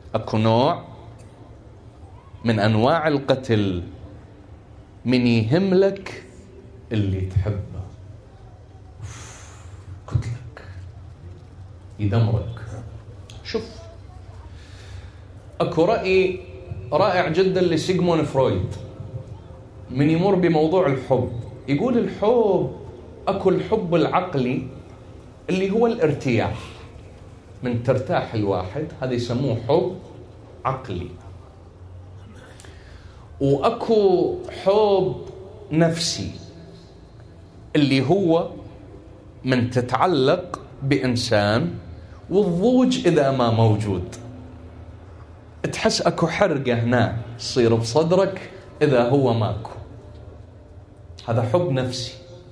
أكو نوع من أنواع القتل من يهملك اللي تحبه، قتلك، يدمرك. شوف، أكو رأي رائع جدا لسيغموند فرويد من يمر بموضوع الحب. يقول الحب، أكو الحب العقلي اللي هو الارتياح، من ترتاح الواحد، هذا يسموه حب عقلي. وأكو حب نفسي اللي هو من تتعلق بإنسان والضوج إذا ما موجود، تحس أكو حرقة هنا تصير بصدرك إذا هو ماكو، هذا حب نفسي.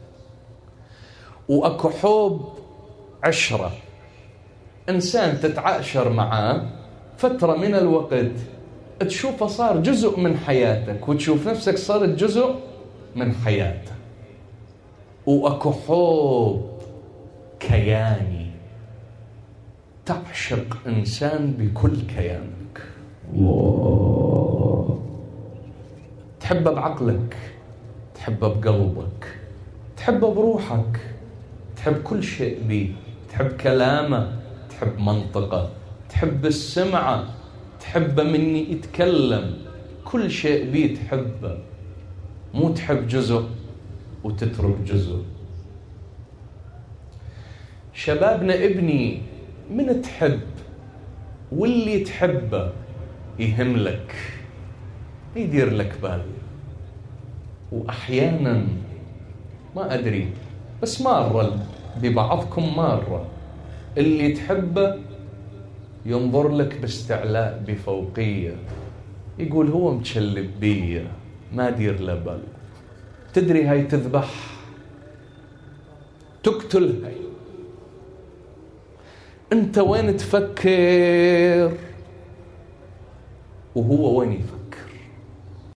وأكو حب عشرة، إنسان تتعاشر معاه فترة من الوقت تشوفه صار جزء من حياتك وتشوف نفسك صارت جزء من حياته. وأكو حب كياني، تعشق إنسان بكل كيانك، الله، تحبه بعقلك، تحبه بقلبك، تحبه بروحك، تحب كل شيء بيه، تحب كلامه، تحب منطقه، تحب السمعة، تحبه من يتكلم، كل شيء بيه تحبه، مو تحب جزء وتترك جزء. شبابنا ابني، من تحب واللي تحبه يهملك، يدير لك بال. وأحيانا ما أدري بس مرة ببعضكم مرة اللي تحبه ينظر لك باستعلاء بفوقية، يقول هو متشلب بيه ما دير له بال. تدري هاي تذبح، تقتل هاي. انت وين تفكر وهو وين يفكر؟